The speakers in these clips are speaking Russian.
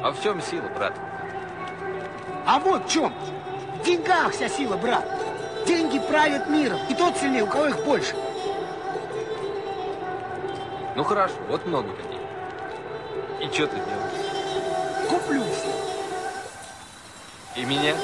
А в чем сила, брат? А вот в чем. В деньгах вся сила, брат. Деньги правят миром. И тот сильнее, у кого их больше. Ну хорошо, вот много денег. И что ты делаешь? Куплю все. И меня?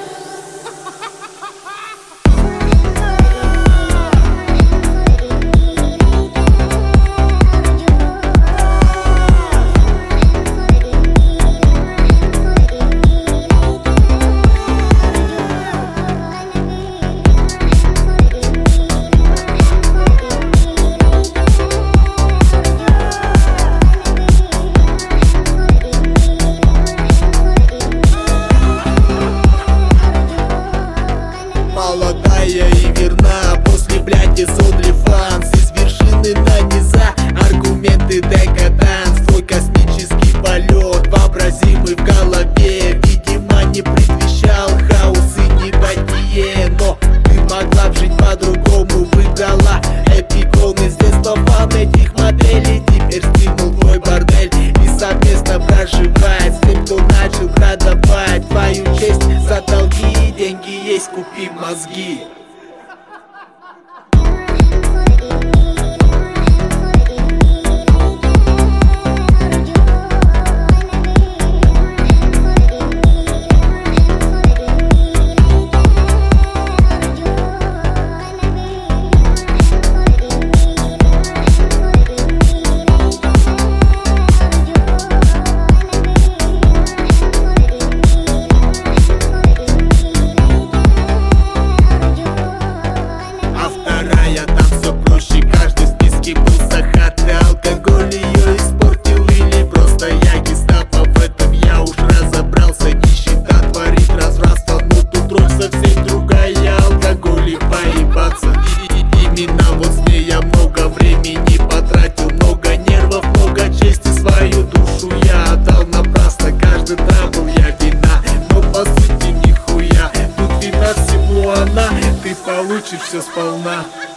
Молодая и верна, после блядь из OnlyFans. Из вершины на низа, аргументы декаданс. Твой космический полет, вообразимый в голове, видимо не предвещал хаос и небытие. Но ты могла б жить по-другому, выбрала эпиконы. С детства фан этих моделей, теперь стимул твой бордель. И совместно проживает с тем, кто начал продавать твою честь за долги. Деньги есть, купи мозги. Там все проще, каждый в списке был сахатый. Алкоголь ее испортил или просто я гестапо. В этом я уж разобрался. Нищета творит развратство, но тут роль совсем другая. Алкоголь и поебаться. Именно вот с ней я много времени потратил, много нервов, много чести. Свою душу я отдал напрасно. Каждый трабл я вина, но по сути нихуя. Тут вина всему она, ты получишь все сполна.